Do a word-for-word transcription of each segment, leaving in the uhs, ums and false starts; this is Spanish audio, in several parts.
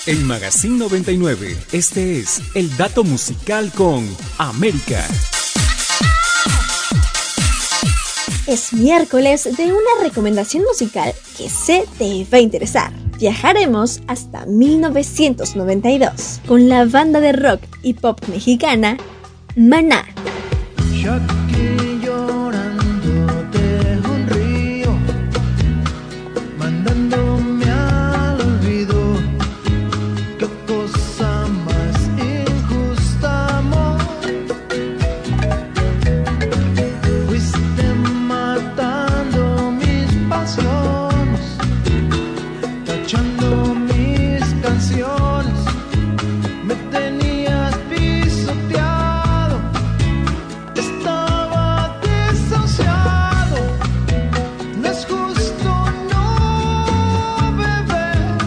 En Magazine noventa y nueve, este es el dato musical con América. Es miércoles de una recomendación musical que sé te va a interesar. Viajaremos hasta mil novecientos noventa y dos con la banda de rock y pop mexicana Maná. Yo aquí llorando dejo un río, mandándome al olvido. Qué cosa más injusta, amor. Fuiste matando mis pasiones, tachando mis canciones. Me tenías pisoteado, estaba desahuciado. No es justo, no, bebé.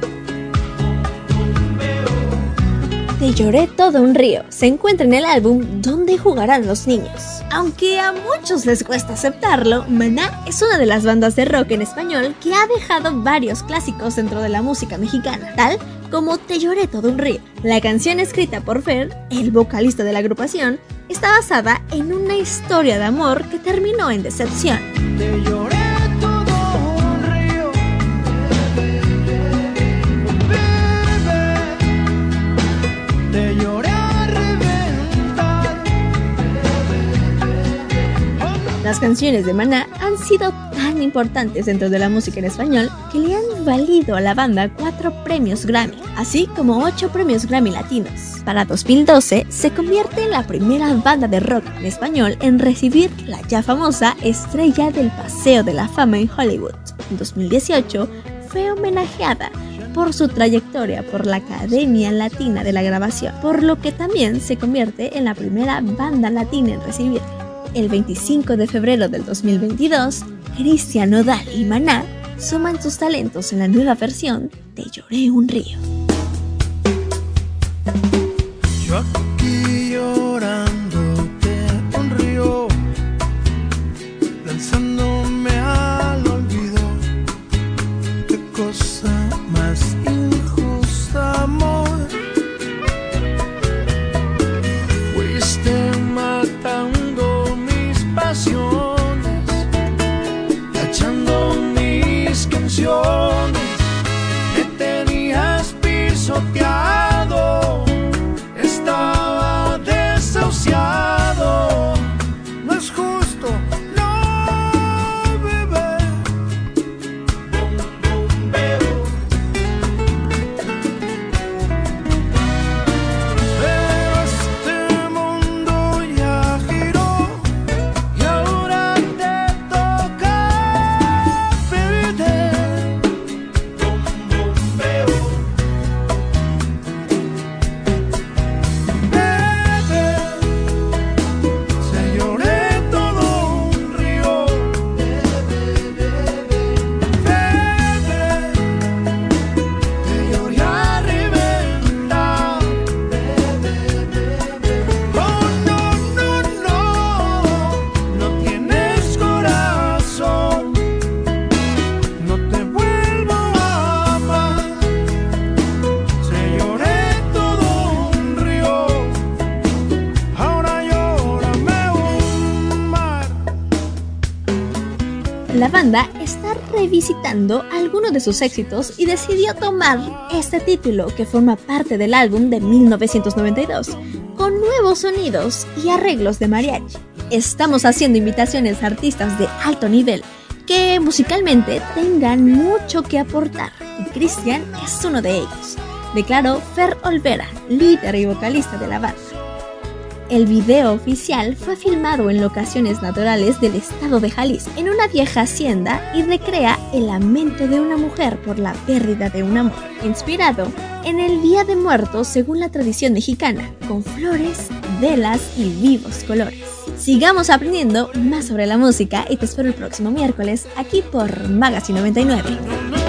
Te lloré todo un río se encuentra en el álbum Donde jugarán los niños. Aunque a muchos les cuesta aceptarlo, Maná es una de las bandas de rock en español que ha dejado varios clásicos dentro de la música mexicana, tal como Te lloré todo un río. La canción escrita por Fer, el vocalista de la agrupación, está basada en una historia de amor que terminó en decepción. Te lloré todo un río, bebé. Te lloré a reventar. Las canciones de Maná han sido tan importantes dentro de la música en español que le han valido a la banda cuatro premios Grammy, así como ocho premios Grammy latinos. Para dos mil doce se convierte en la primera banda de rock en español en recibir la ya famosa Estrella del Paseo de la Fama en Hollywood. En dos mil dieciocho fue homenajeada por su trayectoria por la Academia Latina de la Grabación, por lo que también se convierte en la primera banda latina en recibirla. El veinticinco de febrero del dos mil veintidós, Cristian Nodal y Maná suman sus talentos en la nueva versión Te lloré un río. Yo aquí llorando de un río, lanzándome al olvido. Qué cosa más injusta, amor. Fuiste matando mis pasiones, tachando mis canciones. Me tenías pisoteado, estaba desahuciado. No es justo, no, bebé. Bum, bum, bebo. Pero este mundo ya giró y ahora te toca perder. Bum, bum, bebo. Te lloré todo un río, bebé. Te lloré a reventar. Oh, no, no, no, no tienes corazón. No te vuelvo a amar. Te lloré todo un río, ahora llórame un mar. La banda está revisitando algunos de sus éxitos y decidió tomar este título que forma parte del álbum de mil novecientos noventa y dos, con nuevos sonidos y arreglos de mariachi. Estamos haciendo invitaciones a artistas de alto nivel que musicalmente tengan mucho que aportar, y Cristian es uno de ellos, declaró Fer Olvera, líder y vocalista de la banda. El video oficial fue filmado en locaciones naturales del estado de Jalisco, en una vieja hacienda, y recrea el lamento de una mujer por la pérdida de un amor, inspirado en el Día de Muertos según la tradición mexicana, con flores, velas y vivos colores. Sigamos aprendiendo más sobre la música y te espero el próximo miércoles aquí por Magazine noventa y nueve.